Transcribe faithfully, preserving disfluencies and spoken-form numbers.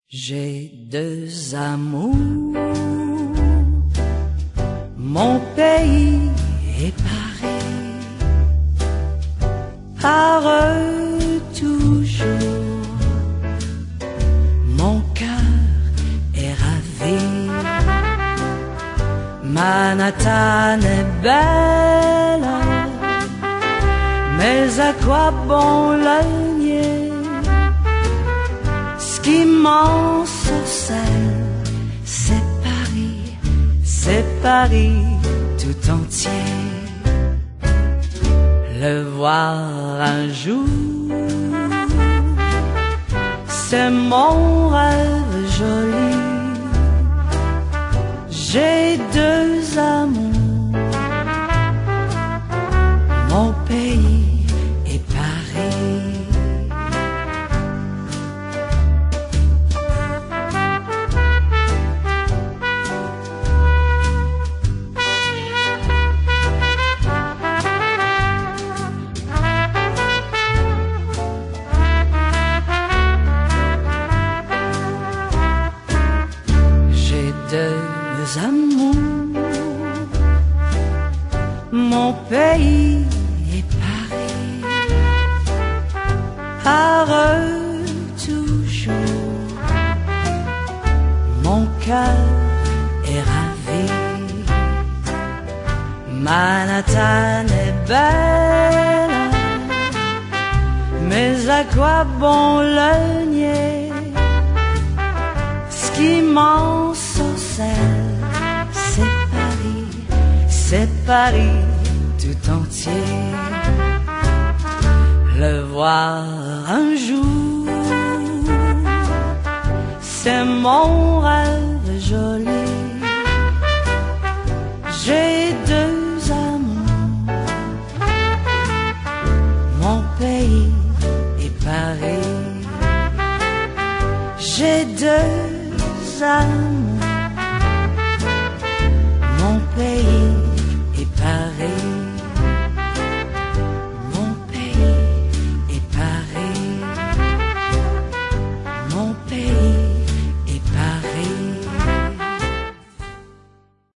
J'ai deux amours, mon pays est Paris, par eux toujours, mon cœur est ravi. Manhattan est belle, mais à quoi bon le nier? Ce qui m'ensorcelle, c'est Paris, c'est Paris tout entier. Le voir un jour, c'est mon rêve joli. J'ai deux amours, mon pays et Paris. Deux amours, mon pays et Paris, par eux toujours, mon cœur est ravi. Manhattan est belle, mais à quoi bon le nier? Ce qui m'ensorcelle, c'est Paris, c'est Paris tout entier. Le voir un jour, c'est mon rêve joli. J'ai deux amours, mon pays et Paris. J'ai deux amours,